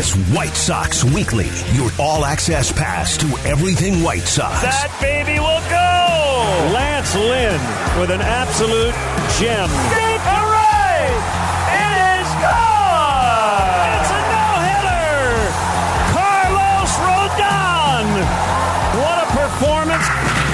is White Sox Weekly, your all-access pass to everything White Sox. That baby will go! Lance Lynn with an absolute gem. Deep hooray! It is gone! It's a no-hitter! Carlos Rodon! What a performance!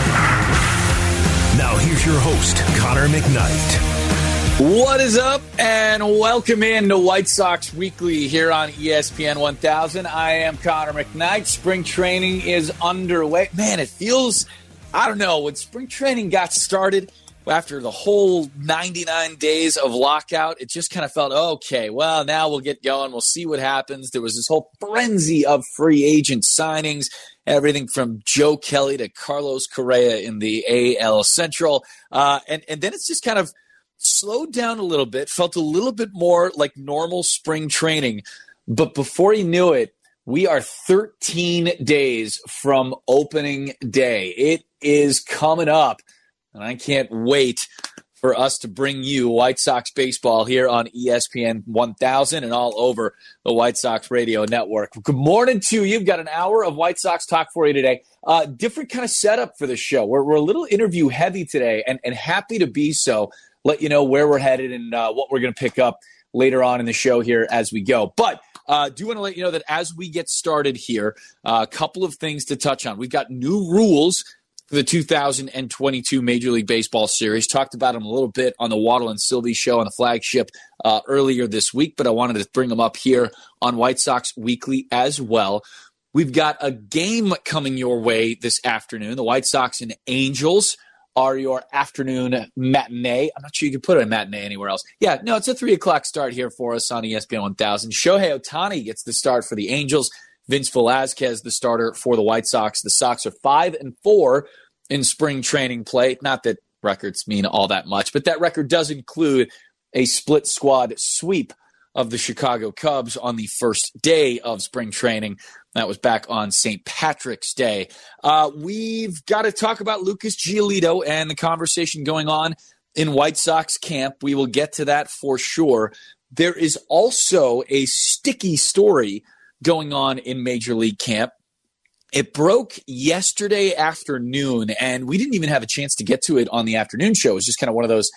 Now here's your host, Connor McKnight. What is up, and welcome in to White Sox Weekly here on ESPN 1000. I am Connor McKnight. Spring training is underway. Man, it feels, I don't know, when spring training got started, after the whole 99 days of lockout, it just kind of felt, okay, well, now we'll get going. We'll see what happens. There was this whole frenzy of free agent signings, everything from Joe Kelly to Carlos Correa in the AL Central. And then it's just kind of slowed down a little bit, felt a little bit more like normal spring training. But before you knew it, we are 13 days from opening day. It is coming up, and I can't wait for us to bring you White Sox baseball here on ESPN 1000 and all over the White Sox radio network. Good morning to you. We've got an hour of White Sox talk for you today. Different kind of setup for the show. We're a little interview heavy today, and happy to be so. Let you know where we're headed and what we're going to pick up later on in the show here as we go. But do want to let you know that as we get started here, a couple of things to touch on. We've got new rules for the 2022 Major League Baseball Series. Talked about them a little bit on the Waddle and Sylvie show on the flagship earlier this week, but I wanted to bring them up here on White Sox Weekly as well. We've got a game coming your way this afternoon. The White Sox and Angels are your afternoon matinee. I'm not sure you can put a matinee anywhere else. Yeah, no, it's a 3 o'clock start here for us on ESPN 1000. Shohei Ohtani gets the start for the Angels. Vince Velasquez, the starter for the White Sox. The Sox are 5-4 in spring training play. Not that records mean all that much, but that record does include a split squad sweep of the Chicago Cubs on the first day of spring training. That was back on St. Patrick's Day. We've got to talk about Lucas Giolito and the conversation going on in White Sox camp. We will get to that for sure. There is also a sticky story going on in Major League camp. It broke yesterday afternoon, and we didn't even have a chance to get to it on the afternoon show. It was just kind of one of those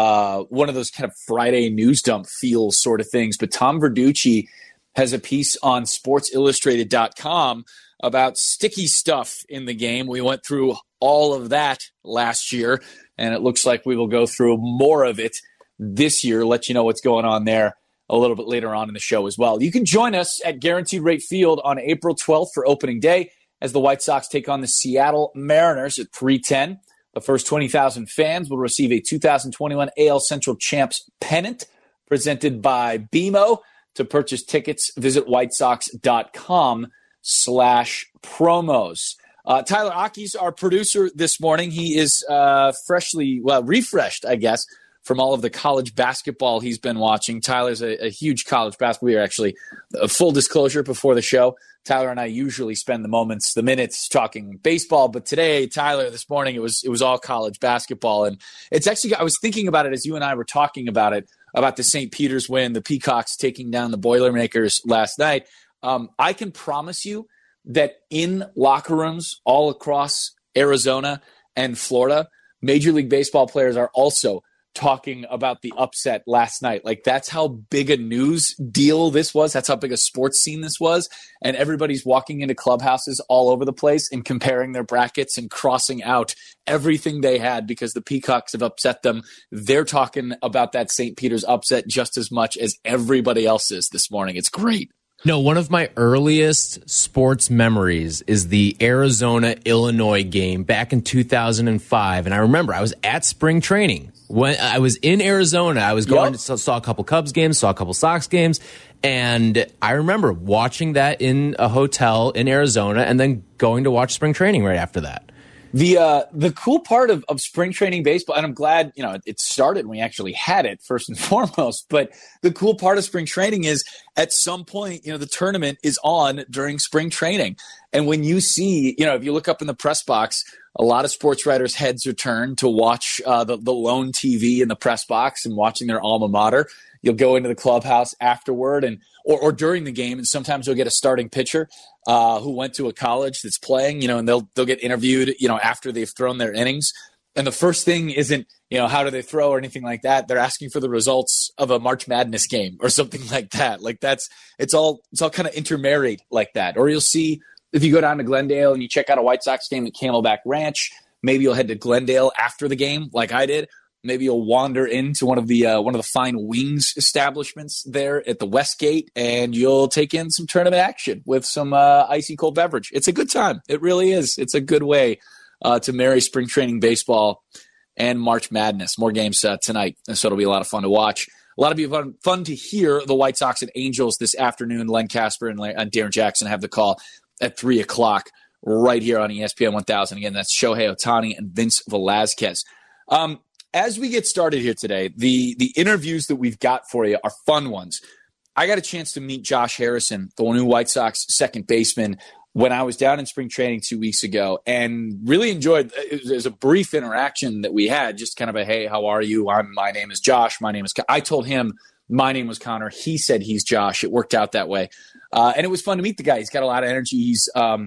kind of Friday news dump feel sort of things. But Tom Verducci has a piece on SportsIllustrated.com about sticky stuff in the game. We went through all of that last year, and it looks like we will go through more of it this year. Let you know what's going on there a little bit later on in the show as well. You can join us at Guaranteed Rate Field on April 12th for opening day as the White Sox take on the Seattle Mariners at 3:10. The first 20,000 fans will receive a 2021 AL Central Champs pennant presented by BMO. To purchase tickets, visit whitesox.com/promos. Tyler Aki's our producer this morning. He is refreshed, I guess, from all of the college basketball he's been watching. Tyler's a huge college basketball player, actually. Full disclosure before the show, Tyler and I usually spend the minutes talking baseball, but today, Tyler, this morning, it was all college basketball. And it's actually, I was thinking about it as you and I were talking about it, about the St. Peter's win, the Peacocks taking down the Boilermakers last night. I can promise you that in locker rooms all across Arizona and Florida, Major League Baseball players are also talking about the upset last night. Like, that's how big a news deal this was. That's how big a sports scene this was. And everybody's walking into clubhouses all over the place and comparing their brackets and crossing out everything they had because the Peacocks have upset them. They're talking about that St. Peter's upset just as much as everybody else is this morning. It's great. No, one of my earliest sports memories is the Arizona-Illinois game back in 2005. And I remember I was at spring training. When I was in Arizona, I was going to saw a couple Cubs games, saw a couple Sox games. And I remember watching that in a hotel in Arizona and then going to watch spring training right after that. The cool part of spring training baseball, and I'm glad, it started when we actually had it first and foremost, but the cool part of spring training is at some point, the tournament is on during spring training. And when you see, if you look up in the press box, a lot of sports writers' heads are turned to watch the lone TV in the press box and watching their alma mater. You'll go into the clubhouse afterward or during the game, and sometimes you'll get a starting pitcher who went to a college that's playing, and they'll get interviewed, after they've thrown their innings. And the first thing isn't, how do they throw or anything like that. They're asking for the results of a March Madness game or something like that. Like it's all kind of intermarried like that. Or you'll see, if you go down to Glendale and you check out a White Sox game at Camelback Ranch, maybe you'll head to Glendale after the game like I did. Maybe you'll wander into one of the fine wings establishments there at the Westgate, and you'll take in some tournament action with some icy cold beverage. It's a good time. It really is. It's a good way to marry spring training baseball and March Madness. More games tonight, and so it'll be a lot of fun to watch. A lot of fun to hear the White Sox and Angels this afternoon. Len Casper and Darren Jackson have the call at 3 o'clock right here on ESPN 1000. Again, that's Shohei Ohtani and Vince Velasquez. As we get started here today, the interviews that we've got for you are fun ones. I got a chance to meet Josh Harrison, the new White Sox second baseman, when I was down in spring training 2 weeks ago, and really enjoyed it. There's a brief interaction that we had, just kind of a, hey, how are you? My name is Josh. My name is I told him my name was Connor. He said he's Josh. It worked out that way. And it was fun to meet the guy. He's got a lot of energy. He's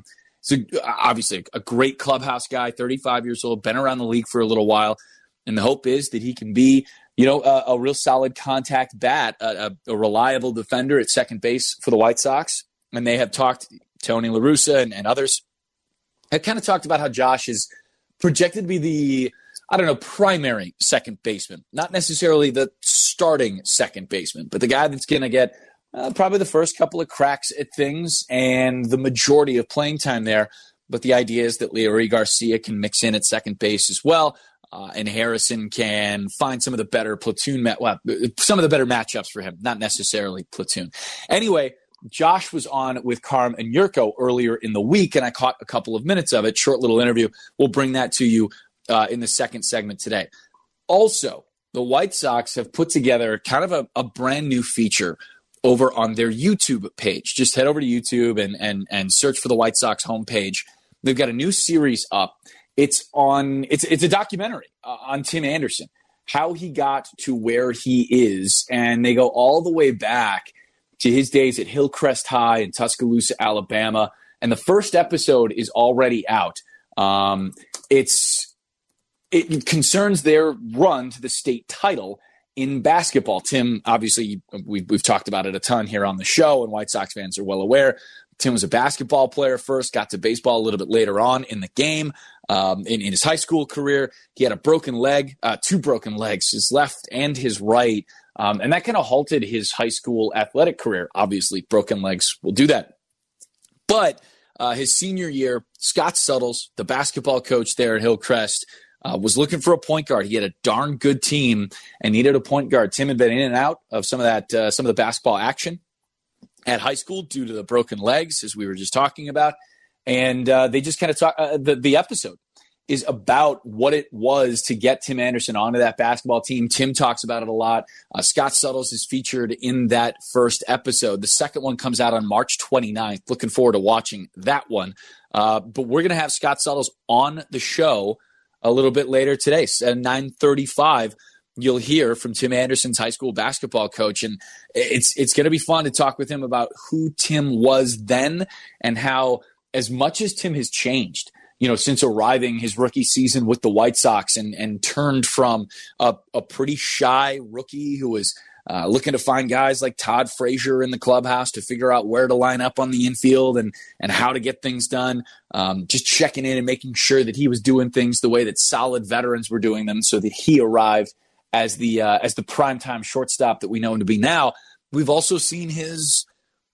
obviously a great clubhouse guy, 35 years old, been around the league for a little while. And the hope is that he can be, a real solid contact bat, a reliable defender at second base for the White Sox. And they have talked, Tony La Russa and others have kind of talked about how Josh is projected to be the, primary second baseman. Not necessarily the starting second baseman, but the guy that's going to get probably the first couple of cracks at things and the majority of playing time there. But the idea is that Leury Garcia can mix in at second base as well. And Harrison can find some of the better some of the better matchups for him, not necessarily platoon. Anyway, Josh was on with Carm and Yurko earlier in the week, and I caught a couple of minutes of it. Short little interview. We'll bring that to you in the second segment today. Also, the White Sox have put together kind of a brand new feature over on their YouTube page. Just head over to YouTube and search for the White Sox homepage. They've got a new series up. It's a documentary on Tim Anderson, how he got to where he is, and they go all the way back to his days at Hillcrest High in Tuscaloosa, Alabama. And the first episode is already out. It concerns their run to the state title in basketball. Tim, obviously, we've talked about it a ton here on the show, and White Sox fans are well aware. Tim was a basketball player first, got to baseball a little bit later on in the game. In his high school career, he had a broken leg, two broken legs, his left and his right. And that kind of halted his high school athletic career. Obviously, broken legs will do that. But his senior year, Scott Suttles, the basketball coach there at Hillcrest, was looking for a point guard. He had a darn good team and needed a point guard. Tim had been in and out of some of the basketball action at high school due to the broken legs, as we were just talking about. And they just kind of talk. The episode is about what it was to get Tim Anderson onto that basketball team. Tim talks about it a lot. Scott Suttles is featured in that first episode. The second one comes out on March 29th. Looking forward to watching that one. But we're going to have Scott Suttles on the show a little bit later today. At 9:35, you'll hear from Tim Anderson's high school basketball coach. And it's going to be fun to talk with him about who Tim was then and how, as much as Tim has changed, since arriving his rookie season with the White Sox and turned from a pretty shy rookie who was looking to find guys like Todd Frazier in the clubhouse to figure out where to line up on the infield and how to get things done, just checking in and making sure that he was doing things the way that solid veterans were doing them so that he arrived as the primetime shortstop that we know him to be now. We've also seen his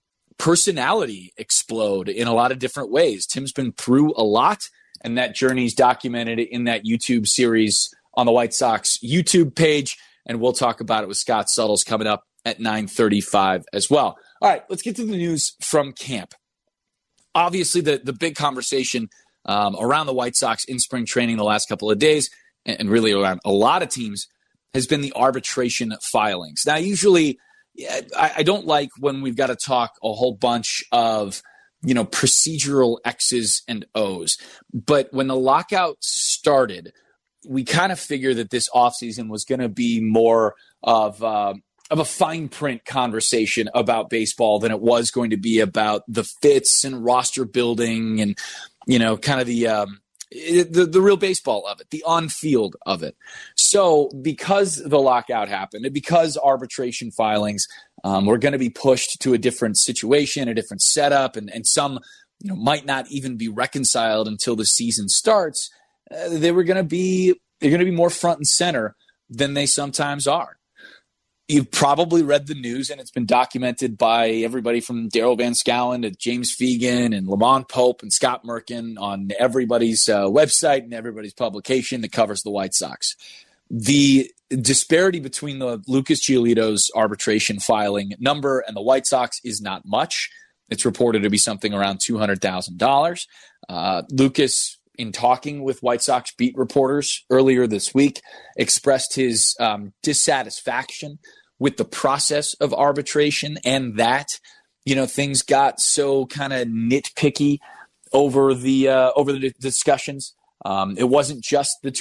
personality explode in a lot of different ways. Tim's been through a lot, and that journey's documented in that YouTube series on the White Sox YouTube page, and we'll talk about it with Scott Suttles coming up at 9:35 as well. All right, let's get to the news from camp. Obviously, the big conversation around the White Sox in spring training the last couple of days, and really around a lot of teams, has been the arbitration filings. Now, usually, I don't like when we've got to talk a whole bunch of procedural X's and O's. But when the lockout started, we kind of figured that this offseason was going to be more of a fine print conversation about baseball than it was going to be about the fits and roster building and, kind of the real baseball of it, the on-field of it. So because the lockout happened and because arbitration filings were going to be pushed to a different situation, a different setup, and some might not even be reconciled until the season starts, they're going to be more front and center than they sometimes are. You've probably read the news, and it's been documented by everybody from Daryl Van Schouwen to James Fegan and Lamont Pope and Scott Merkin on everybody's website and everybody's publication that covers the White Sox. The disparity between the Lucas Giolito's arbitration filing number and the White Sox is not much. It's reported to be something around $200,000. Lucas, in talking with White Sox beat reporters earlier this week, expressed his dissatisfaction with the process of arbitration and that, things got so kind of nitpicky over the discussions. It wasn't just the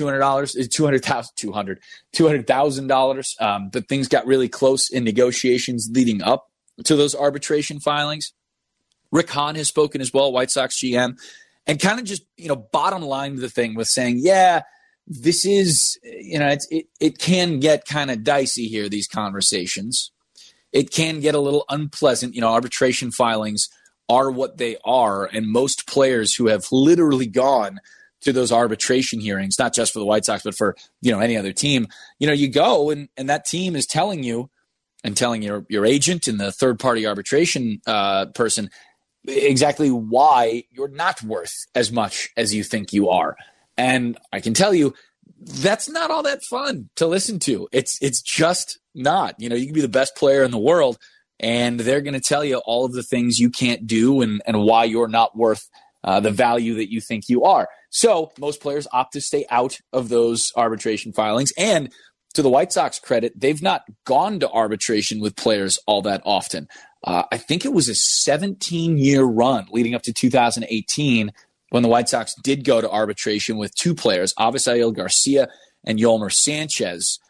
$200,000, but things got really close in negotiations leading up to those arbitration filings. Rick Hahn has spoken as well, White Sox GM, and kind of just, bottom lined the thing with saying, this is, it can get kind of dicey here, these conversations. It can get a little unpleasant. Arbitration filings are what they are. And most players who have literally gone to those arbitration hearings, not just for the White Sox, but for, any other team, you go and that team is telling you and telling your agent and the third party arbitration person exactly why you're not worth as much as you think you are. And I can tell you, that's not all that fun to listen to. It's just not. You can be the best player in the world, and they're going to tell you all of the things you can't do and why you're not worth the value that you think you are. So most players opt to stay out of those arbitration filings. And to the White Sox credit, they've not gone to arbitration with players all that often. I think it was a 17-year run leading up to 2018 when the White Sox did go to arbitration with two players, Avisail Garcia and Yolmer Sanchez.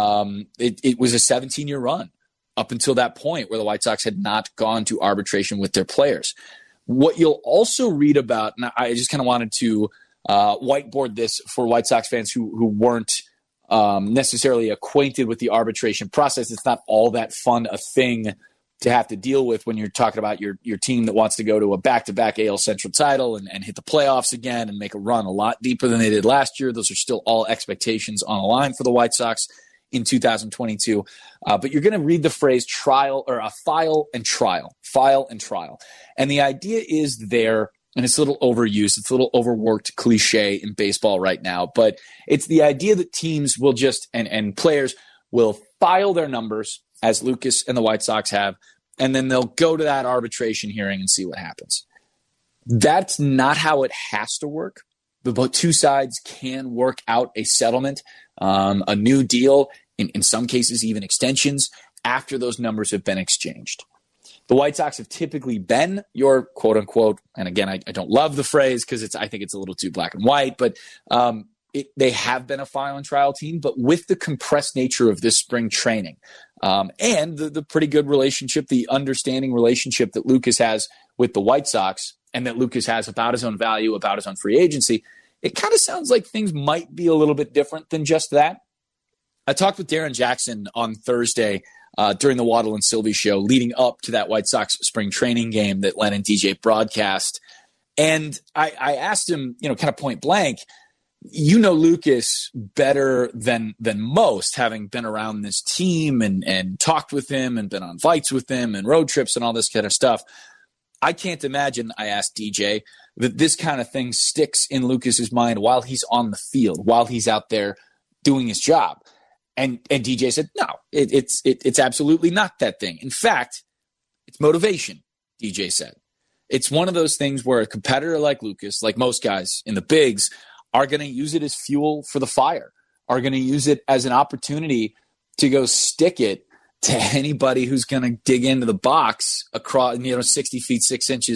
It was a 17-year run up until that point where the White Sox had not gone to arbitration with their players. What you'll also read about, and I just kind of wanted to whiteboard this for White Sox fans who weren't necessarily acquainted with the arbitration process. It's not all that fun a thing to have to deal with when you're talking about your team that wants to go to a back-to-back AL Central title and hit the playoffs again and make a run a lot deeper than they did last year. Those are still all expectations on the line for the White Sox in 2022. But you're going to read the phrase file and trial. And the idea is there, and it's a little overused, it's a little overworked cliche in baseball right now, but it's the idea that teams will just, and players will file their numbers as Lucas and the White Sox have, and then they'll go to that arbitration hearing and see what happens. That's not how it has to work. The two sides can work out a settlement, a new deal, in some cases even extensions, after those numbers have been exchanged. The White Sox have typically been your quote-unquote, and again, I don't love the phrase because I think it's a little too black and white, but they have been a file and trial team, but with the compressed nature of this spring training and the pretty good relationship, the understanding relationship that Lucas has with the White Sox and that Lucas has about his own value, about his own free agency, it kind of sounds like things might be a little bit different than just that. I talked with Darren Jackson on Thursday during the Waddle and Sylvie show leading up to that White Sox spring training game that Len and DJ broadcast. And I asked him, kind of point blank, Lucas better than most, having been around this team and talked with him and been on flights with him and road trips and all this kind of stuff. I can't imagine, I asked DJ, that this kind of thing sticks in Lucas's mind while he's on the field, while he's out there doing his job. And DJ said, no, it's absolutely not that thing. In fact, it's motivation, DJ said. It's one of those things where a competitor like Lucas, like most guys in the bigs, are going to use it as fuel for the fire, are going to use it as an opportunity to go stick it to anybody who's going to dig into the box across, 60 feet, 6 inches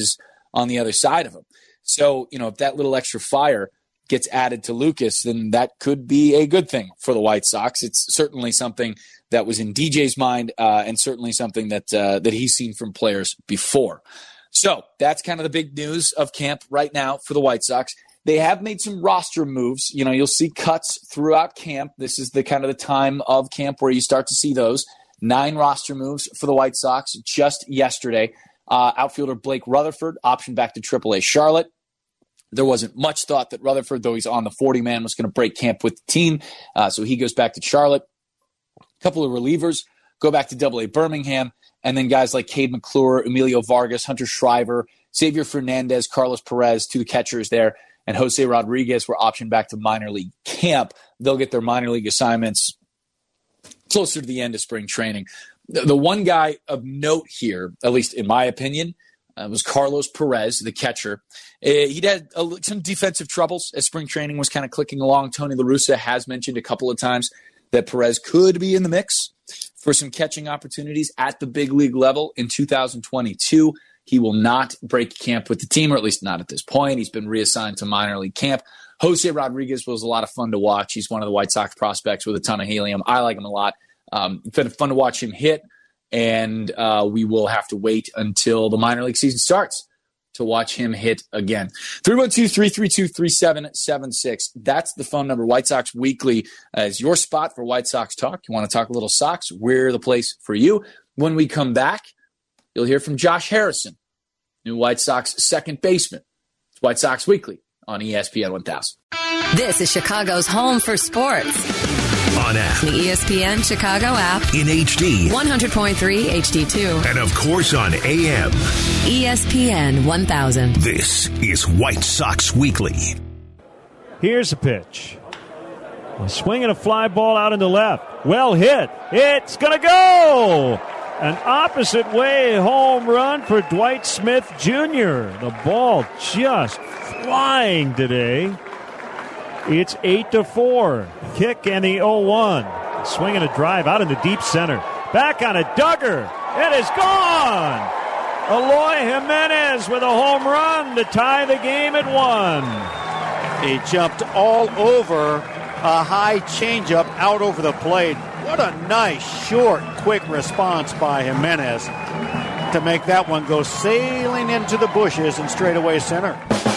on the other side of him. So, if that little extra fire gets added to Lucas, then that could be a good thing for the White Sox. It's certainly something that was in DJ's mind, and certainly something that he's seen from players before. So that's kind of the big news of camp right now for the White Sox. They have made some roster moves. You'll see cuts throughout camp. This is the kind of the time of camp where you start to see those. 9 roster moves for the White Sox just yesterday. Outfielder Blake Rutherford optioned back to AAA Charlotte. There wasn't much thought that Rutherford, though he's on the 40-man, was going to break camp with the team. So he goes back to Charlotte. A couple of relievers go back to AA Birmingham. And then guys like Cade McClure, Emilio Vargas, Hunter Shriver, Xavier Fernandez, Carlos Perez, 2 catchers there, and Jose Rodriguez were optioned back to minor league camp. They'll get their minor league assignments closer to the end of spring training. The one guy of note here, at least in my opinion, was Carlos Perez, the catcher. He'd had some defensive troubles as spring training was kind of clicking along. Tony La Russa has mentioned a couple of times that Perez could be in the mix for some catching opportunities at the big league level in 2022. He will not break camp with the team, or at least not at this point. He's been reassigned to minor league camp. Jose Rodriguez was a lot of fun to watch. He's one of the White Sox prospects with a ton of helium. I like him a lot. It's been fun to watch him hit, and we will have to wait until the minor league season starts to watch him hit again. 312-332-3776. That's the phone number. White Sox Weekly is your spot for White Sox talk. You want to talk a little Sox? We're the place for you. When we come back, you'll hear from Josh Harrison, new White Sox second baseman. It's White Sox Weekly on ESPN 1000. This is Chicago's home for sports. On app. The ESPN Chicago app. In HD. 100.3 HD2. And of course on AM. ESPN 1000. This is White Sox Weekly. Here's a pitch. A swing and a fly ball out into left. Well hit. It's going to go! An opposite way home run for Dwight Smith Jr. The ball just flying today. It's 8-4. Kick and the 0-1. Swinging a drive out in the deep center. Back on a Duggar. It is gone. Eloy Jimenez with a home run to tie the game at 1. He jumped all over a high changeup out over the plate. What a nice, short, quick response by Jimenez to make that one go sailing into the bushes and straightaway center.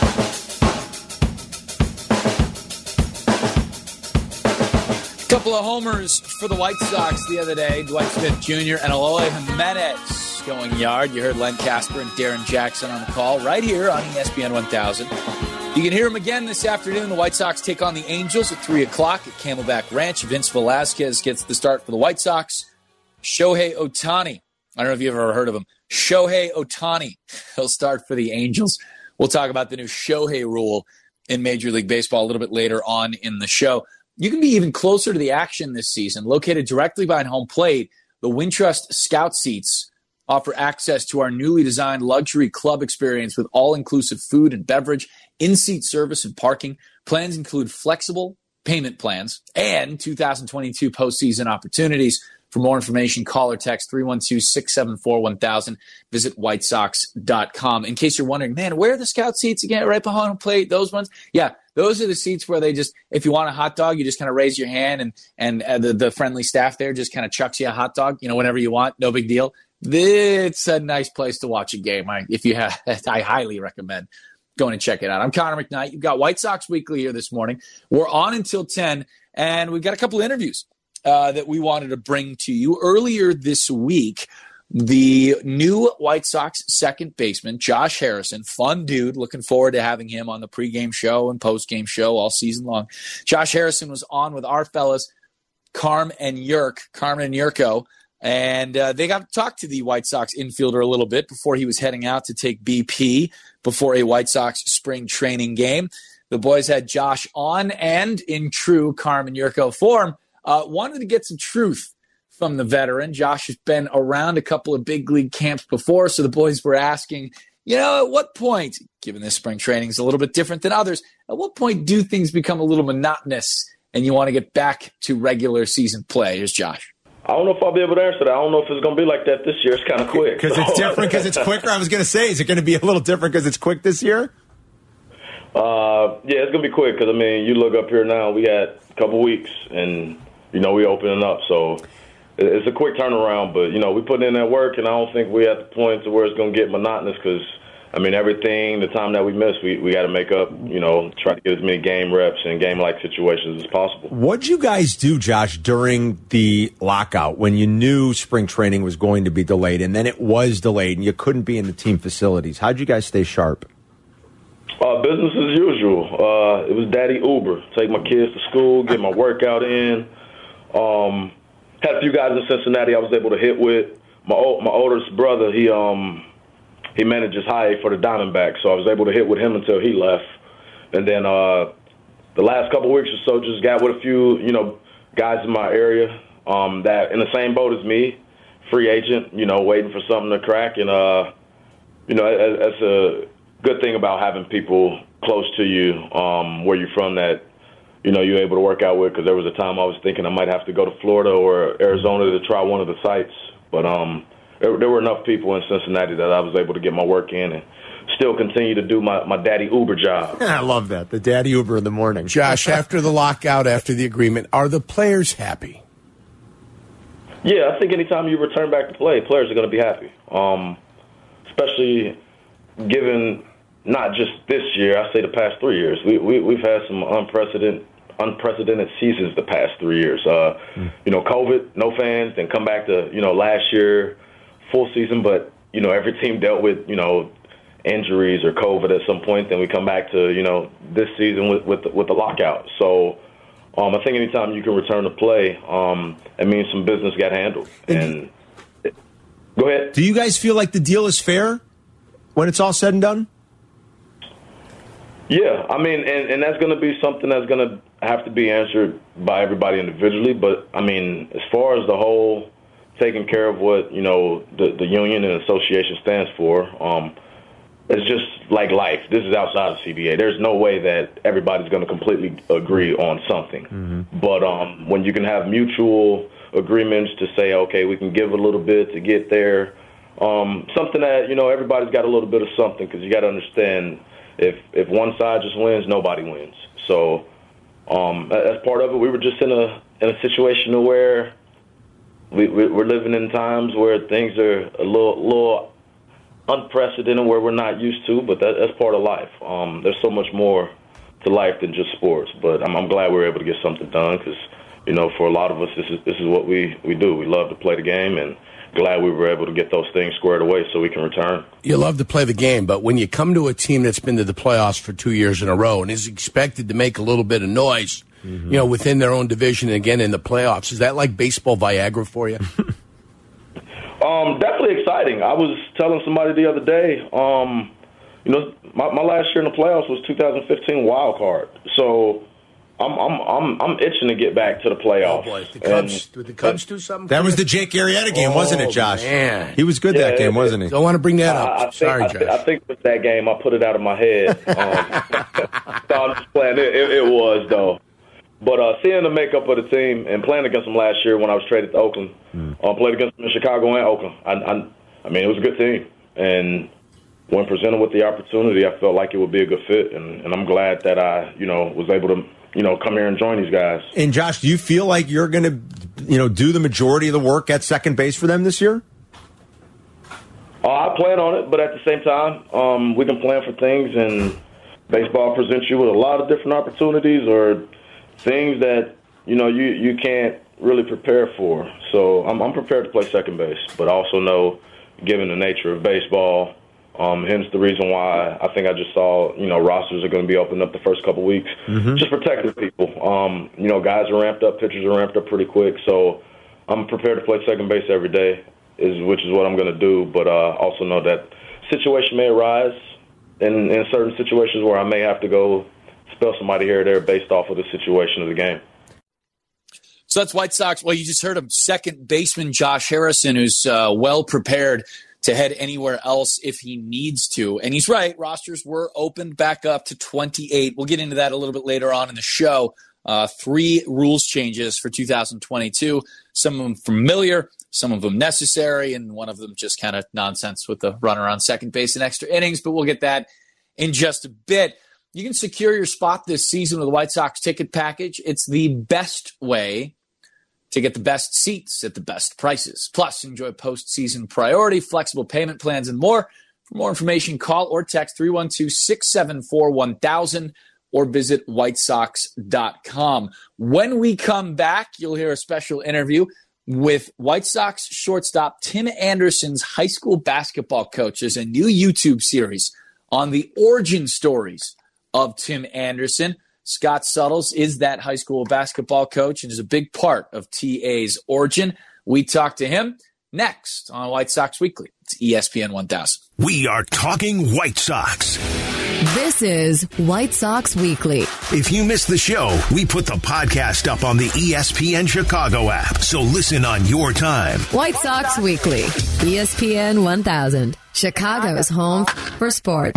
Couple of homers for the White Sox the other day. Dwight Smith Jr. and Eloy Jimenez going yard. You heard Len Casper and Darren Jackson on the call right here on ESPN 1000. You can hear them again this afternoon. The White Sox take on the Angels at 3 o'clock at Camelback Ranch. Vince Velasquez gets the start for the White Sox. Shohei Ohtani. I don't know if you've ever heard of him. Shohei Ohtani. He'll start for the Angels. We'll talk about the new Shohei rule in Major League Baseball a little bit later on in the show. You can be even closer to the action this season. Located directly behind home plate, the Wintrust Scout Seats offer access to our newly designed luxury club experience with all-inclusive food and beverage, in-seat service and parking. Plans include flexible payment plans and 2022 postseason opportunities. For more information, call or text 312-674-1000. Visit whitesox.com. In case you're wondering, man, where are the Scout Seats again? Right behind home plate, those ones? Yeah, those are the seats where they just, if you want a hot dog, you just kind of raise your hand and the friendly staff there just kind of chucks you a hot dog, whenever you want. No big deal. It's a nice place to watch a game. I highly recommend going and check it out. I'm Connor McKnight. You've got White Sox Weekly here this morning. We're on until 10, and we've got a couple of interviews that we wanted to bring to you. Earlier this week, the new White Sox second baseman, Josh Harrison, fun dude, looking forward to having him on the pregame show and postgame show all season long. Josh Harrison was on with our fellas, Carmen and Yurko, and they got to talk to the White Sox infielder a little bit before he was heading out to take BP before a White Sox spring training game. The boys had Josh on, and in true Carmen Yurko form, wanted to get some truth from the veteran. Josh has been around a couple of big league camps before, so the boys were asking, at what point, given this spring training is a little bit different than others, at what point do things become a little monotonous and you want to get back to regular season play? Here's Josh. I don't know if I'll be able to answer that. I don't know if it's going to be like that this year. It's kind of quick. Because it's different, because it's quicker? I was going to say, is it going to be a little different because it's quick this year? Yeah, it's going to be quick because, I mean, you look up here now, we had a couple weeks, and, you know, we opening up. So it's a quick turnaround, but, you know, we put in that work, and I don't think we're at the point to where it's going to get monotonous because, I mean, everything, the time that we missed, we got to make up, you know, try to get as many game reps and game-like situations as possible. What'd you guys do, Josh, during the lockout when you knew spring training was going to be delayed and then it was delayed and you couldn't be in the team facilities? How'd you guys stay sharp? Business as usual. It was Daddy Uber. Take my kids to school, get my workout in. Had a few guys in Cincinnati I was able to hit with. My oldest brother, he manages high for the Diamondbacks, so I was able to hit with him until he left. And then the last couple of weeks or so, just got with a few, you know, guys in my area that in the same boat as me, free agent, you know, waiting for something to crack. And, you know, that's a good thing about having people close to you where you're from that, you know, you're able to work out with, because there was a time I was thinking I might have to go to Florida or Arizona to try one of the sites. But there were enough people in Cincinnati that I was able to get my work in and still continue to do my Daddy Uber job. I love that, the Daddy Uber in the morning. Josh, after the lockout, after the agreement, are the players happy? Yeah, I think anytime you return back to play, players are going to be happy, especially given not just this year, I say the past 3 years. We've had some unprecedented seasons the past 3 years. You know, COVID, no fans, then come back to, you know, last year, full season, but, you know, every team dealt with, you know, injuries or COVID at some point. Then we come back to, you know, this season with the lockout. So I think anytime you can return to play, it means some business got handled. And go ahead. Do you guys feel like the deal is fair when it's all said and done? Yeah, I mean, and that's going to be something that's going to have to be answered by everybody individually. But, I mean, as far as the whole taking care of what, you know, the union and association stands for, it's just like life. This is outside of CBA. There's no way that everybody's going to completely agree on something. Mm-hmm. But when you can have mutual agreements to say, okay, we can give a little bit to get there, something that, you know, everybody's got a little bit of something, because you got to understand, if one side just wins, nobody wins. So as part of it, we were just in a situation where we're living in times where things are a little unprecedented, where we're not used to, but that's part of life. There's so much more to life than just sports. But I'm glad we were able to get something done, because, you know, for a lot of us, this is what we do. We love to play the game, and glad we were able to get those things squared away so we can return. You love to play the game, but when you come to a team that's been to the playoffs for 2 years in a row and is expected to make a little bit of noise, you know, within their own division and again in the playoffs, is that like baseball Viagra for you? Definitely exciting. I was telling somebody the other day, you know, my last year in the playoffs was 2015 wild card. So I'm itching to get back to the playoffs. Oh boy, did the Cubs do something? That was the Jake Arrieta game, wasn't it, Josh? Man. He was good that game, wasn't he? Don't want to bring that up. Sorry, Josh. I think with that game, I put it out of my head. So I'm just playing. It was, though. But seeing the makeup of the team and playing against them last year when I was traded to Oakland, played against them in Chicago and Oakland. I mean, it was a good team. And when presented with the opportunity, I felt like it would be a good fit. And I'm glad that I, you know, was able to, you know, come here and join these guys. And, Josh, do you feel like you're going to, you know, do the majority of the work at second base for them this year? I plan on it, but at the same time, we can plan for things, and baseball presents you with a lot of different opportunities or things that, you know, you can't really prepare for. So I'm prepared to play second base, but I also know, given the nature of baseball, hence the reason why I think I just saw, you know, rosters are going to be opened up the first couple weeks, just protecting people. You know, guys are ramped up, pitchers are ramped up pretty quick, so I'm prepared to play second base every day, which is what I'm going to do, but also know that situation may arise in certain situations where I may have to go spell somebody here or there based off of the situation of the game. So that's White Sox. Well, you just heard him, second baseman Josh Harrison, who's well prepared to head anywhere else if he needs to. And he's right, rosters were opened back up to 28. We'll get into that a little bit later on in the show. 3 rules changes for 2022. Some of them familiar, some of them necessary, and one of them just kind of nonsense with the runner on second base and extra innings, but we'll get that in just a bit. You can secure your spot this season with the White Sox ticket package. It's the best way to get the best seats at the best prices. Plus, enjoy postseason priority, flexible payment plans, and more. For more information, call or text 312-674-1000 or visit whitesox.com. When we come back, you'll hear a special interview with White Sox shortstop Tim Anderson's high school basketball coach. There's a new YouTube series on the origin stories of Tim Anderson. Scott Suttles is that high school basketball coach and is a big part of TA's origin. We talk to him next on White Sox Weekly. It's ESPN 1000. We are talking White Sox. This is White Sox Weekly. If you missed the show, we put the podcast up on the ESPN Chicago app, so listen on your time. White Sox Weekly, ESPN 1000, Chicago's home for sports.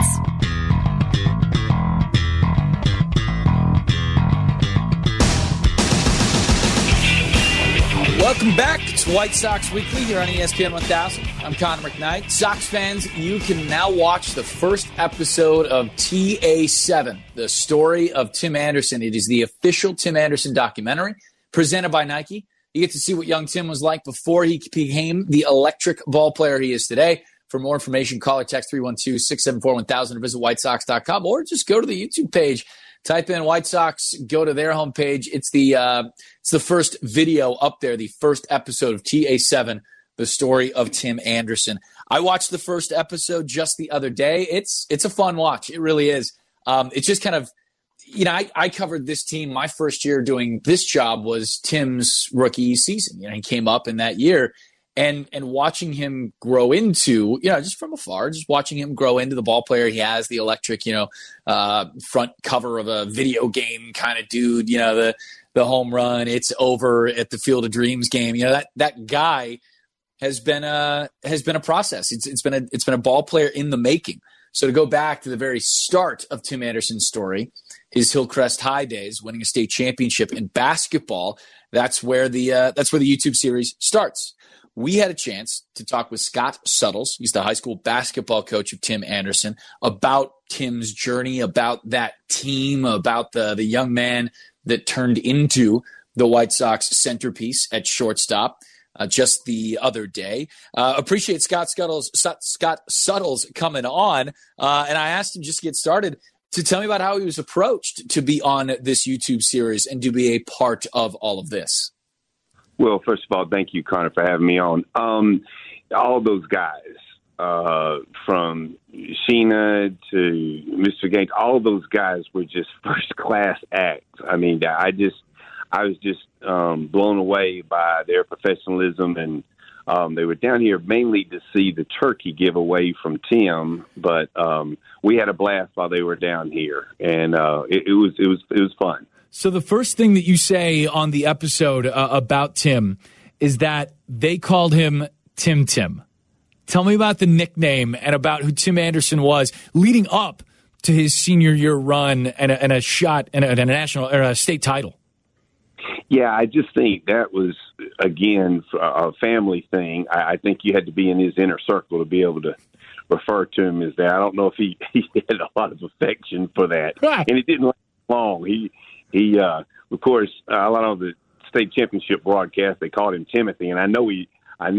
Welcome back to White Sox Weekly here on ESPN 1000. I'm Connor McKnight. Sox fans, you can now watch the first episode of TA7, the story of Tim Anderson. It is the official Tim Anderson documentary presented by Nike. You get to see what young Tim was like before he became the electric ball player he is today. For more information, call or text 312-674-1000 or visit whitesox.com or just go to the YouTube page. Type in White Sox, go to their homepage. It's the first video up there, the first episode of TA7, the story of Tim Anderson. I watched the first episode just the other day. It's a fun watch. It really is. It's just kind of, I covered this team. My first year doing this job was Tim's rookie season. He came up in that year. And watching him grow into, just from afar, just watching him grow into the ball player he has, the electric, front cover of a video game kind of dude, the home run, it's over at the Field of Dreams game. That guy has been a process. It's been a ball player in the making. So to go back to the very start of Tim Anderson's story, his Hillcrest High days, winning a state championship in basketball, that's where the YouTube series starts. We had a chance to talk with Scott Suttles. He's the high school basketball coach of Tim Anderson, about Tim's journey, about that team, about the young man that turned into the White Sox centerpiece at shortstop just the other day. Appreciate Scott Suttles coming on. And I asked him just to get started to tell me about how he was approached to be on this YouTube series and to be a part of all of this. Well, first of all, thank you, Connor, for having me on. All those guys, from Sheena to Mr. Gaines, all those guys were just first-class acts. I mean, I was just blown away by their professionalism, and they were down here mainly to see the turkey giveaway from Tim, but we had a blast while they were down here, and it was fun. So the first thing that you say on the episode about Tim is that they called him Tim Tim. Tell me about the nickname and about who Tim Anderson was leading up to his senior year run and a shot and a national or a state title. Yeah, I just think that was, again, a family thing. I think you had to be in his inner circle to be able to refer to him as that. I don't know if he had a lot of affection for that. And it didn't last long. He, of course, a lot of the state championship broadcast, they called him Timothy, and I know he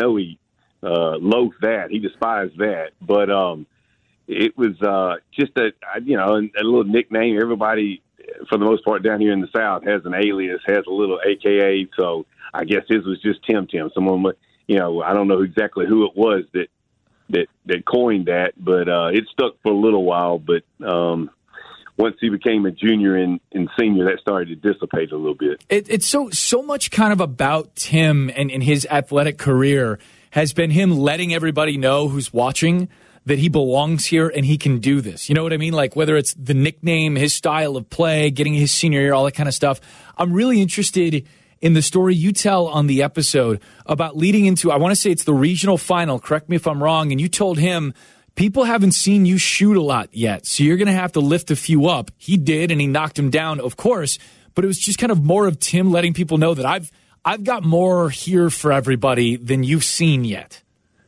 loathed that. He despised that. But it was just a little nickname. Everybody, for the most part, down here in the South has an alias, has a little AKA. So I guess his was just Tim Tim. Someone, I don't know exactly who it was that coined that, but it stuck for a little while. But once he became a junior and senior, that started to dissipate a little bit. It's so much kind of about Tim and his athletic career has been him letting everybody know who's watching that he belongs here and he can do this. You know what I mean? Like whether it's the nickname, his style of play, getting his senior year, all that kind of stuff. I'm really interested in the story you tell on the episode about leading into, I want to say it's the regional final. Correct me if I'm wrong. And you told him, people haven't seen you shoot a lot yet, so you're going to have to lift a few up. He did, and he knocked him down, of course. but it was just kind of more of Tim letting people know that I've got more here for everybody than you've seen yet.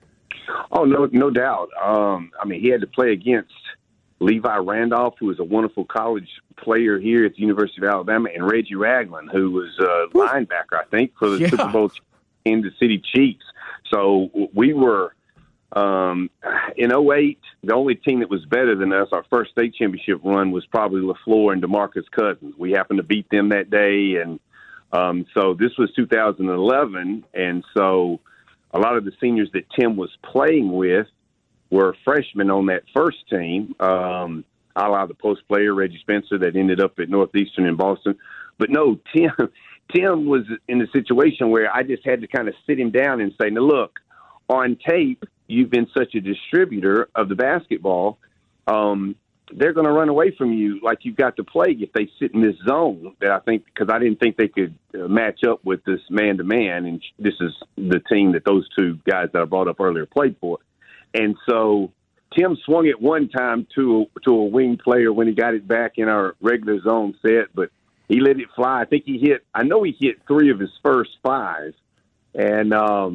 Oh, no doubt. I mean, he had to play against Levi Randolph, who was a wonderful college player here at the University of Alabama, and Reggie Ragland, who was a linebacker, I think, for the Super Bowl Kansas City Chiefs. So we were, in 2008, the only team that was better than us, our first state championship run, was probably LaFleur and DeMarcus Cousins. We happened to beat them that day, and so this was 2011, and so a lot of the seniors that Tim was playing with were freshmen on that first team, a la the post player, Reggie Spencer, that ended up at Northeastern in Boston. But no, Tim was in a situation where I just had to kind of sit him down and say, now, look, on tape, you've been such a distributor of the basketball. They're going to run away from you like you've got to play if they sit in this zone that I think, because I didn't think they could match up with this man-to-man, and this is the team that those two guys that I brought up earlier played for. And so Tim swung it one time to a wing player when he got it back in our regular zone set, but he let it fly. I know he hit 3 of his first 5. And,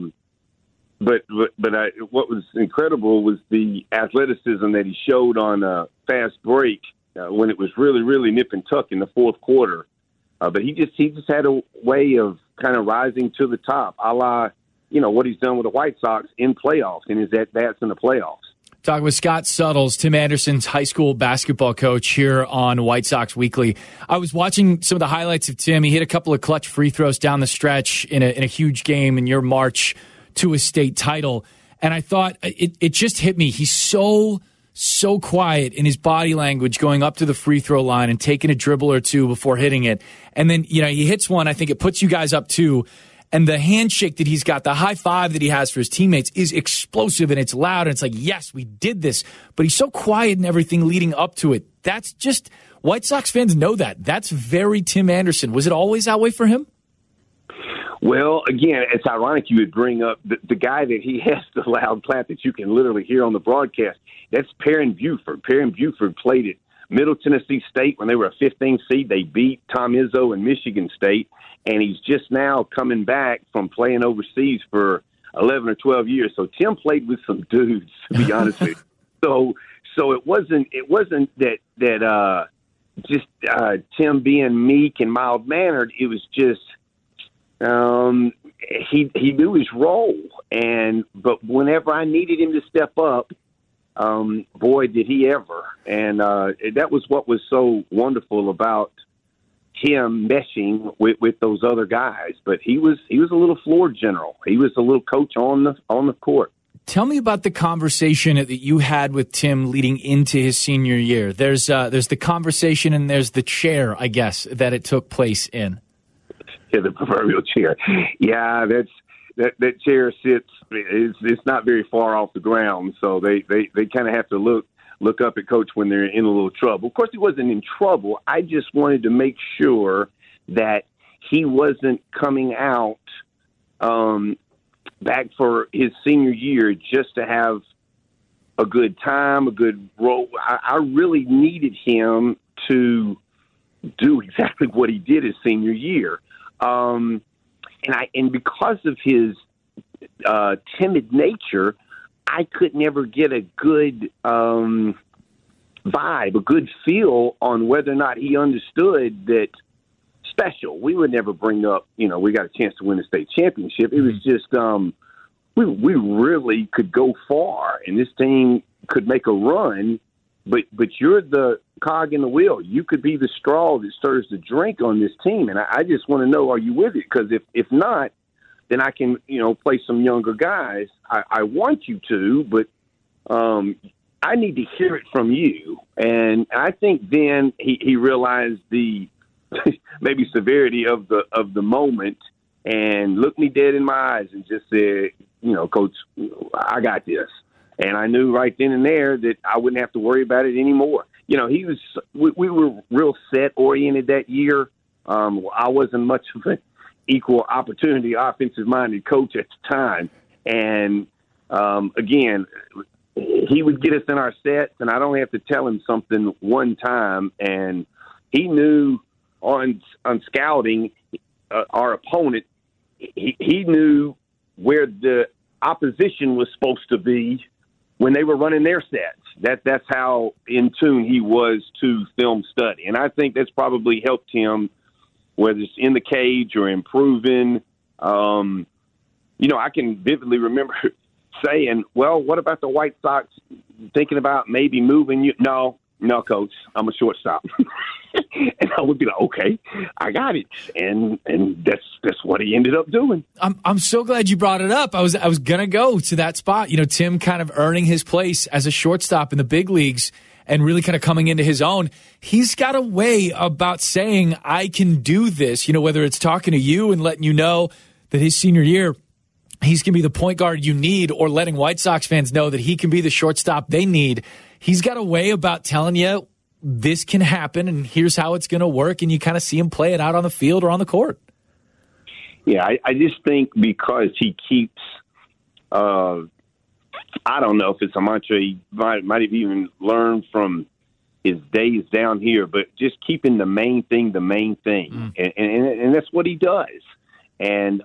what was incredible was the athleticism that he showed on a fast break when it was really, really nip and tuck in the fourth quarter. But he just had a way of kind of rising to the top, a la, what he's done with the White Sox in playoffs, and his at-bats in the playoffs. Talking with Scott Suttles, Tim Anderson's high school basketball coach here on White Sox Weekly. I was watching some of the highlights of Tim. He hit a couple of clutch free throws down the stretch in a huge game in your march to a state title. And I thought it just hit me. He's so quiet in his body language going up to the free throw line and taking a dribble or two before hitting it. And then, he hits one. I think it puts you guys up 2. And the handshake that he's got, the high five that he has for his teammates is explosive and it's loud. And it's like, yes, we did this. But he's so quiet and everything leading up to it. That's just, White Sox fans know that. That's very Tim Anderson. Was it always that way for him? Well, again, it's ironic you would bring up the guy that he has the loud clap that you can literally hear on the broadcast. That's Perrin Buford. Perrin Buford played at Middle Tennessee State when they were a 15 seed. They beat Tom Izzo and Michigan State, and he's just now coming back from playing overseas for 11 or 12 years. So Tim played with some dudes, to be honest with you. So it wasn't that just Tim being meek and mild mannered. It was just he knew his role, but whenever I needed him to step up, boy, did he ever. And that was what was so wonderful about him meshing with those other guys. But he was a little floor general. He was a little coach on the court. Tell me about the conversation that you had with Tim leading into his senior year. There's the conversation and there's the chair, I guess, that it took place in. Yeah, the proverbial chair. Yeah, that chair sits. It's not very far off the ground, so they kind of have to look up at Coach when they're in a little trouble. Of course, he wasn't in trouble. I just wanted to make sure that he wasn't coming out back for his senior year just to have a good time, a good role. I really needed him to do exactly what he did his senior year. And because of his timid nature, I could never get a good vibe, a good feel on whether or not he understood that special. We would never bring up, we got a chance to win the state championship. It was just we really could go far, and this team could make a run. But you're the cog in the wheel. You could be the straw that stirs the drink on this team. And I just want to know, are you with it? Because if not, then I can, play some younger guys. I want you to, but I need to hear it from you. And I think then he realized the maybe severity of the moment and looked me dead in my eyes and just said, Coach, I got this. And I knew right then and there that I wouldn't have to worry about it anymore. We were real set oriented that year. I wasn't much of an equal opportunity offensive minded coach at the time. And again, he would get us in our sets, and I'd only have to tell him something one time, and he knew on scouting our opponent, he knew where the opposition was supposed to be when they were running their sets. That's how in tune he was to film study. And I think that's probably helped him, whether it's in the cage or improving. I can vividly remember saying, well, what about the White Sox thinking about maybe moving you? No, coach, I'm a shortstop. And I would be like, okay, I got it. And that's what he ended up doing. I'm so glad you brought it up. I was going to go to that spot. Tim kind of earning his place as a shortstop in the big leagues and really kind of coming into his own. He's got a way about saying, I can do this, whether it's talking to you and letting you know that his senior year, he's going to be the point guard you need, or letting White Sox fans know that he can be the shortstop they need. He's got a way about telling you this can happen and here's how it's going to work, and you kind of see him play it out on the field or on the court. Yeah, I just think because he keeps, I don't know if it's a mantra he might have even learned from his days down here, but just keeping the main thing the main thing. And that's what he does. And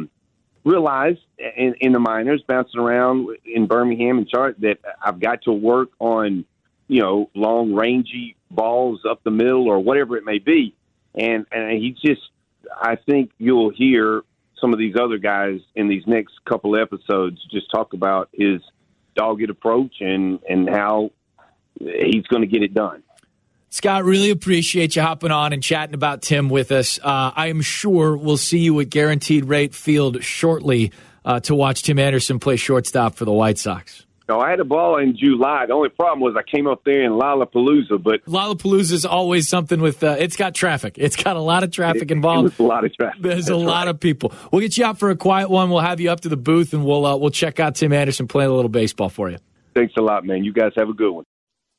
realize in the minors, bouncing around in Birmingham and Charlotte, that I've got to work on, long, rangy balls up the middle or whatever it may be. And he just, I think you'll hear some of these other guys in these next couple episodes just talk about his dogged approach and how he's going to get it done. Scott, really appreciate you hopping on and chatting about Tim with us. I am sure we'll see you at Guaranteed Rate Field shortly to watch Tim Anderson play shortstop for the White Sox. No, I had a ball in July. The only problem was I came up there in Lollapalooza. But Lollapalooza is always something with it's got traffic. It's got a lot of traffic involved. There's a lot of traffic. There's a lot of people. We'll get you out for a quiet one. We'll have you up to the booth, and we'll check out Tim Anderson playing a little baseball for you. Thanks a lot, man. You guys have a good one.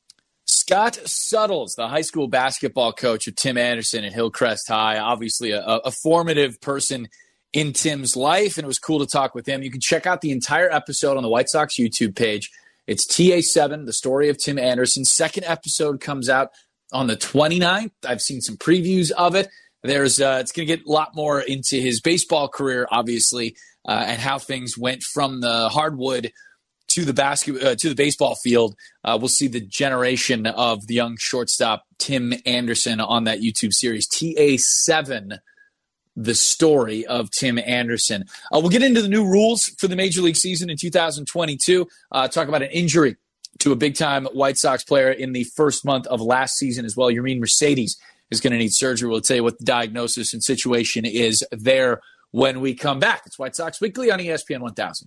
Scott Suttles, the high school basketball coach of Tim Anderson at Hillcrest High, obviously a formative person in Tim's life, and it was cool to talk with him. You can check out the entire episode on the White Sox YouTube page. It's TA7, the story of Tim Anderson. Second episode comes out on the 29th. I've seen some previews of it. It's going to get a lot more into his baseball career, obviously, and how things went from the hardwood to the baseball field. We'll see the generation of the young shortstop Tim Anderson on that YouTube series. TA7, the story of Tim Anderson. We'll get into the new rules for the Major League season in 2022. Talk about an injury to a big-time White Sox player in the first month of last season as well. Yermin Mercedes is going to need surgery. We'll tell you what the diagnosis and situation is there when we come back. It's White Sox Weekly on ESPN 1000.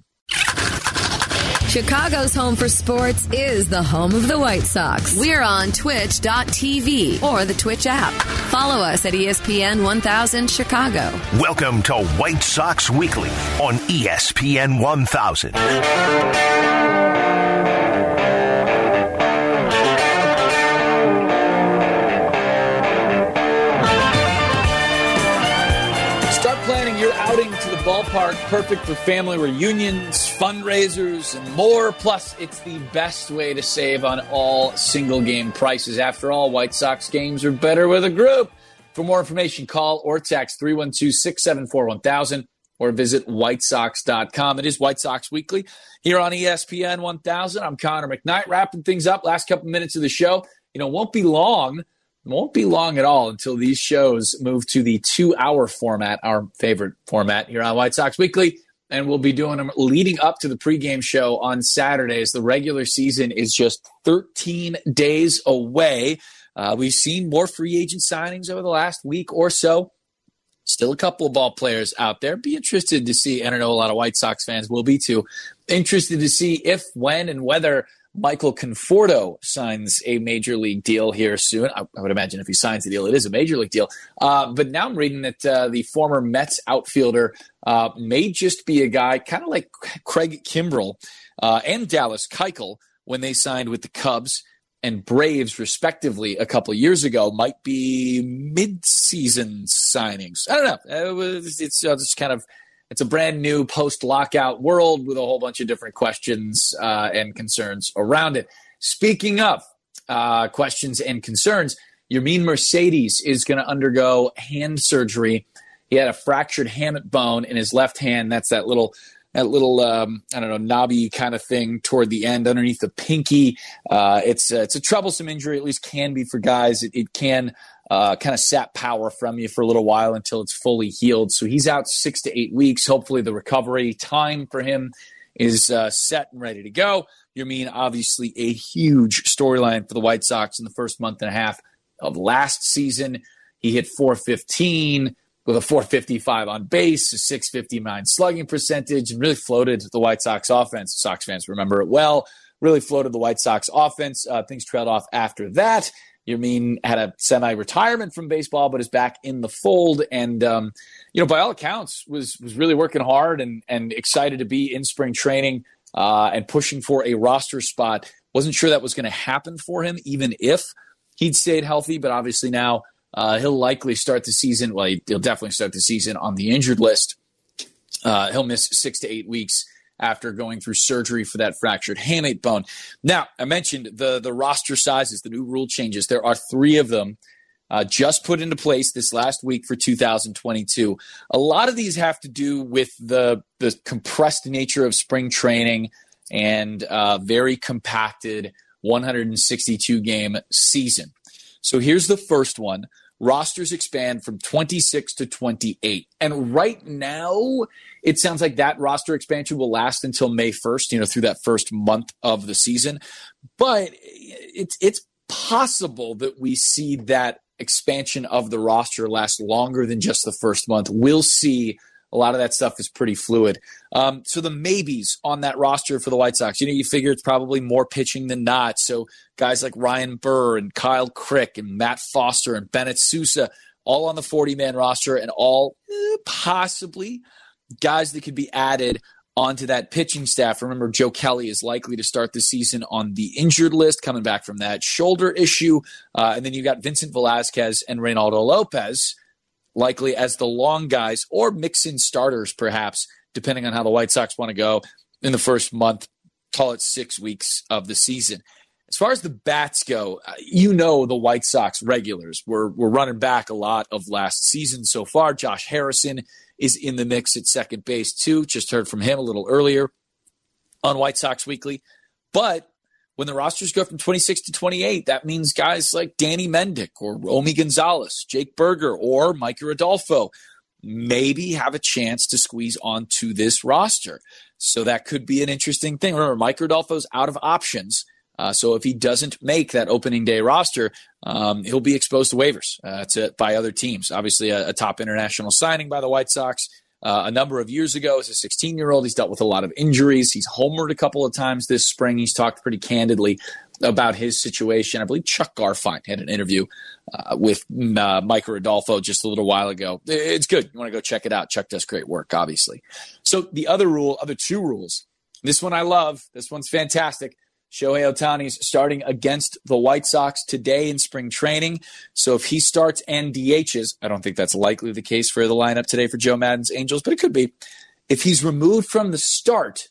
Chicago's home for sports is the home of the White Sox. We're on twitch.tv or the Twitch app. Follow us at ESPN 1000 Chicago. Welcome to White Sox Weekly on ESPN 1000. Outing to the ballpark, perfect for family reunions, fundraisers, and more. Plus, it's the best way to save on all single game prices. After all, White Sox games are better with a group. For more information, call or text 312-674-1000 or visit whitesox.com. It is White Sox Weekly here on ESPN 1000. I'm Connor McKnight, wrapping things up. Last couple minutes of the show. Won't be long at all until these shows move to the 2-hour format, our favorite format here on White Sox Weekly. And we'll be doing them leading up to the pregame show on Saturdays. The regular season is just 13 days away. We've seen more free agent signings over the last week or so. Still a couple of ball players out there. Be interested to see, and I know a lot of White Sox fans will be too, interested to see if, when, and whether Michael Conforto signs a major league deal here soon. I would imagine if he signs a deal, it is a major league deal. But now I'm reading that the former Mets outfielder may just be a guy kind of like Craig Kimbrell and Dallas Keuchel when they signed with the Cubs and Braves, respectively, a couple of years ago, might be mid-season signings. I don't know. It's just kind of It's a brand new post-lockout world with a whole bunch of different questions and concerns around it. Speaking of questions and concerns, Yermin Mercedes is going to undergo hand surgery. He had a fractured hamate bone in his left hand. That's that little knobby kind of thing toward the end underneath the pinky. It's a troublesome injury, at least can be for guys. It can kind of sap power from you for a little while until it's fully healed. So he's out 6 to 8 weeks. Hopefully the recovery time for him is set and ready to go. Yermin, obviously a huge storyline for the White Sox in the first month and a half of last season. He hit .415 with a .455 on base, a .659 slugging percentage, and really floated the White Sox offense. Sox fans remember it well. Really floated the White Sox offense. Things trailed off after that. Yermin had a semi-retirement from baseball, but is back in the fold. And, by all accounts, was really working hard and excited to be in spring training and pushing for a roster spot. Wasn't sure that was going to happen for him, even if he'd stayed healthy. But obviously now he'll likely start the season. Well, he'll definitely start the season on the injured list. He'll miss 6 to 8 weeks after going through surgery for that fractured hamate bone. Now, I mentioned the roster sizes, the new rule changes. There are 3 of them just put into place this last week for 2022. A lot of these have to do with the compressed nature of spring training and very compacted 162-game season. So here's the first one. Rosters expand from 26 to 28. And right now, it sounds like that roster expansion will last until May 1st, through that first month of the season. But it's possible that we see that expansion of the roster last longer than just the first month. We'll see. A lot of that stuff is pretty fluid. So the maybes on that roster for the White Sox, you figure it's probably more pitching than not. So guys like Ryan Burr and Kyle Crick and Matt Foster and Bennett Sousa, all on the 40-man roster and all possibly guys that could be added onto that pitching staff. Remember, Joe Kelly is likely to start the season on the injured list, coming back from that shoulder issue. And then you got Vincent Velasquez and Reynaldo Lopez, likely as the long guys, or mix in starters perhaps, depending on how the White Sox want to go in the first month, call it 6 weeks of the season. As far as the bats go, the White Sox regulars were running back a lot of last season so far. Josh Harrison is in the mix at second base too. Just heard from him a little earlier on White Sox Weekly. But when the rosters go from 26 to 28, that means guys like Danny Mendick or Romy Gonzalez, Jake Berger, or Mike Rodolfo maybe have a chance to squeeze onto this roster. So that could be an interesting thing. Remember, Mike Rodolfo's out of options. So if he doesn't make that opening day roster, he'll be exposed to waivers by other teams. Obviously, a top international signing by the White Sox. A number of years ago as a 16-year-old, he's dealt with a lot of injuries. He's homered a couple of times this spring. He's talked pretty candidly about his situation. I believe Chuck Garfien had an interview with Mike Rodolfo just a little while ago. It's good. You want to go check it out. Chuck does great work, obviously. So the other 2 rules, this one I love. This one's fantastic. Shohei Ohtani's starting against the White Sox today in spring training. So if he starts and DHs, I don't think that's likely the case for the lineup today for Joe Maddon's Angels, but it could be. If he's removed from the start,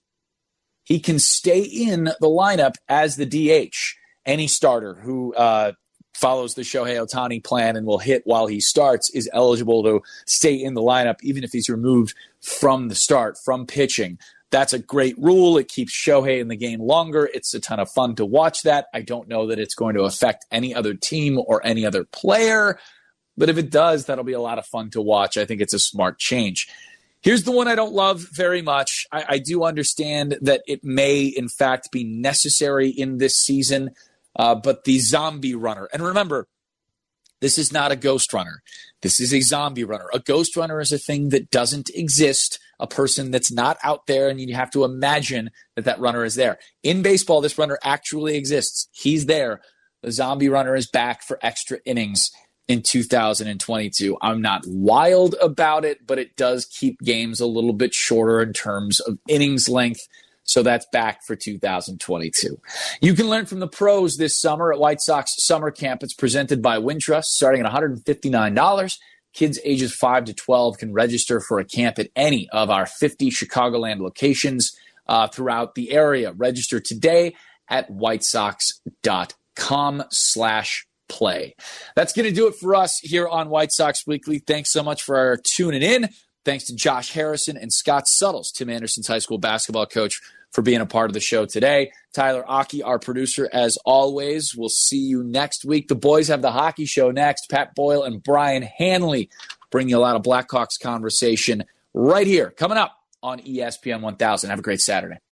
he can stay in the lineup as the DH. Any starter who follows the Shohei Ohtani plan and will hit while he starts is eligible to stay in the lineup, even if he's removed from the start, from pitching. That's a great rule. It keeps Shohei in the game longer. It's a ton of fun to watch that. I don't know that it's going to affect any other team or any other player, but if it does, that'll be a lot of fun to watch. I think it's a smart change. Here's the one I don't love very much. I do understand that it may, in fact, be necessary in this season, but the zombie runner. And remember, this is not a ghost runner. This is a zombie runner. A ghost runner is a thing that doesn't exist, a person that's not out there, and you have to imagine that runner is there. In baseball, this runner actually exists. He's there. The zombie runner is back for extra innings in 2022. I'm not wild about it, but it does keep games a little bit shorter in terms of innings length. So that's back for 2022. You can learn from the pros this summer at White Sox Summer Camp. It's presented by Wintrust, starting at $159. Kids ages 5 to 12 can register for a camp at any of our 50 Chicagoland locations throughout the area. Register today at whitesox.com/camp. play. That's going to do it for us here on White Sox Weekly. Thanks so much for tuning in. Thanks to Josh Harrison and Scott Suttles, Tim Anderson's high school basketball coach, for being a part of the show today. Tyler Aki, our producer, as always. We'll see you next week. The boys have the hockey show next. Pat Boyle and Brian Hanley bring you a lot of Blackhawks conversation right here, coming up on ESPN 1000. Have a great Saturday.